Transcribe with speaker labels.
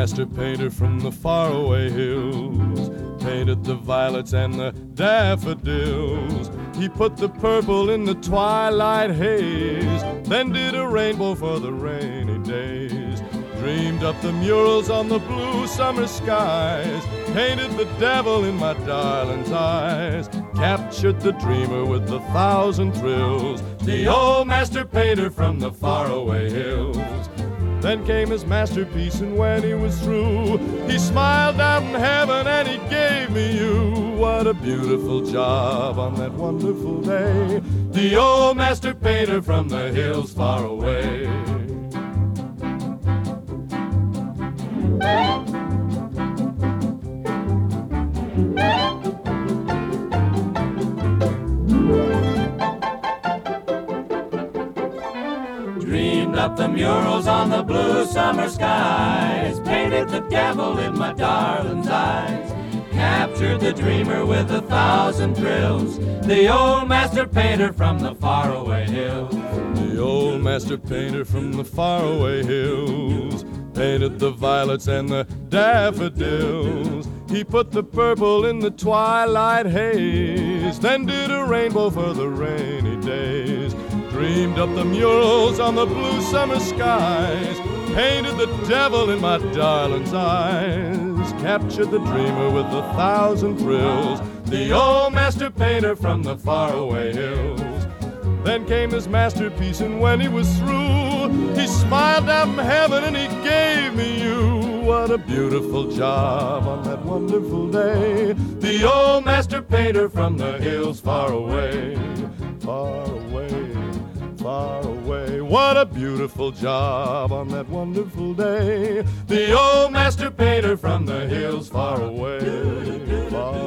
Speaker 1: master painter from the faraway hills painted the violets and the daffodils. He put the purple in the twilight haze, then did a rainbow for the rainy days. Dreamed up the murals on the blue summer skies, painted the devil in my darling's eyes, captured the dreamer with 1,000 thrills, the old master painter from the faraway hills. Then came his masterpiece, and when he was through, he smiled out in heaven and he gave me you. What a beautiful job on that wonderful day, the old master painter from the hills far away.
Speaker 2: Dreamed up the murals on the blue summer skies, painted the devil in my darling's eyes, captured the dreamer with 1,000 thrills, the old master painter from the faraway hills.
Speaker 1: The old master painter from the faraway hills painted the violets and the daffodils. He put the purple in the twilight haze, then did a rainbow for the rainy days. Dreamed up the murals on the blue summer skies, painted the devil in my darling's eyes, captured the dreamer with 1,000 thrills, the old master painter from the faraway hills. Then came his masterpiece, and when he was through, he smiled out in heaven and he gave me you. What a beautiful job on that wonderful day, the old master painter from the hills far away, far away, far away. What a beautiful job on that wonderful day, the old master painter from the hills far away, far